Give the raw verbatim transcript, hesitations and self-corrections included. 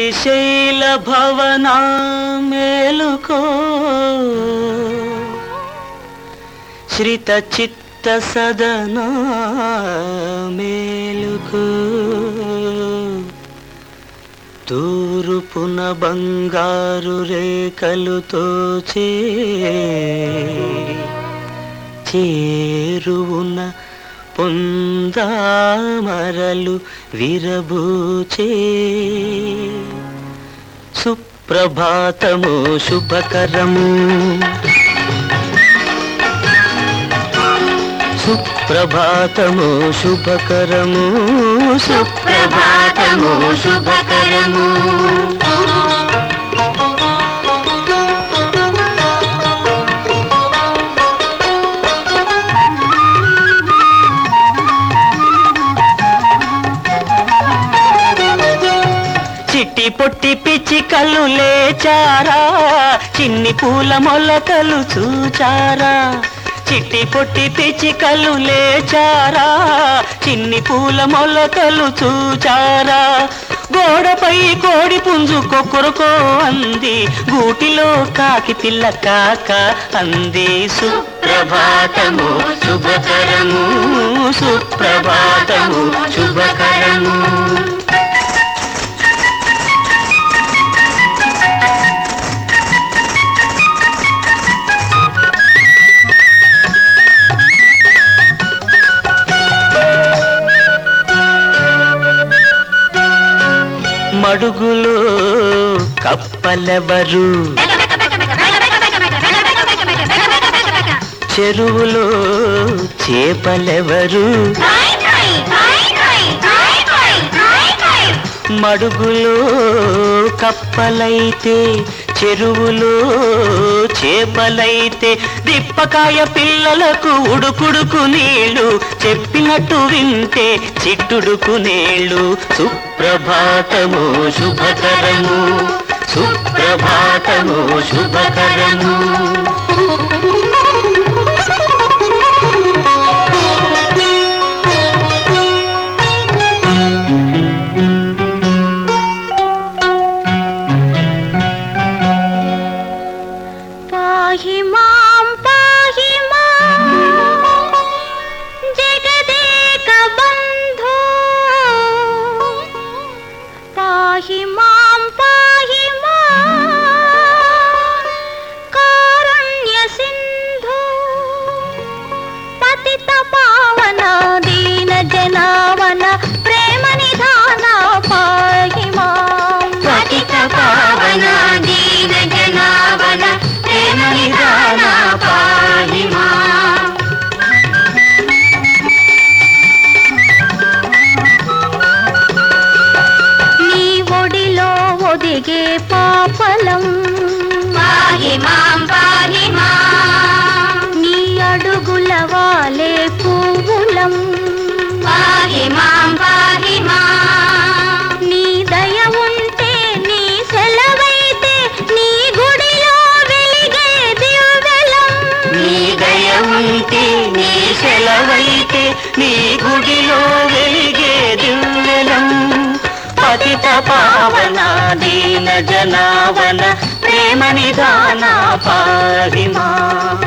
శ్రీశైల భవన మేలుకో శ్రిత చిత్త సదన మేలుకో తూరుపున బంగారు రేఖలుతో చే చేరువున పొందామరలు విరబూచే సుప్రభాతము శుభకరము సుప్రభాతము శుభకరము సుప్రభాతము శుభకరము చిట్టి పొట్టి పిచ్చికలు లేచారా చిన్ని పూల మొలకలు చూచారా చిట్టి పొట్టి పిచ్చికలు లేచారా చిన్ని పూల మొలకలు చూచారా గోడపై కోడి పుంజు కొక్కరకో అంది గూటిలో కాకి పిల్ల కాక అంది సుప్రభాతము శుభకరము సుప్రభాతము శుభకరము మడుగులో కప్పలెవరు చెరువులో చేపలెవరు మడుగులో కప్పలైతే చెరువులో చేపలైతే దిప్పకాయ పిల్లలకు ఉడుకుడుకు నీళ్ళు చెప్పినట్టు వింటే చిట్టుడుకు నీళ్ళు సుప్రభాతము శుభకరము సుప్రభాతము శుభకరము పాహి మాం పాహి మాం జగదేక బంధో పాహి మాం పాహి మాం కారుణ్య సింధో పతిత పావన దీన జనావన ప్రేమ నిధాన పాహి మాం పతిత పావన దీన జనావన ప్రేమ నిధాన పాహి మాం నీ ఒడిలో ఒదిగే పాపలం పాహి మాం పాహి మాం నీ అడుగుల వాలే పువ్వులం పాహి మాం పాహి మాం నీ దయ ఉంటే నీ సెలవైతే నీ గుడిలో వెలిగే దివ్వెలం నీ దయ ఉంటే నీ సెలవైతే నీ గుడిలో వెలిగే దివ్వెలం పతిత పావన దీన జనావన ప్రేమ నిధాన పాహి మాం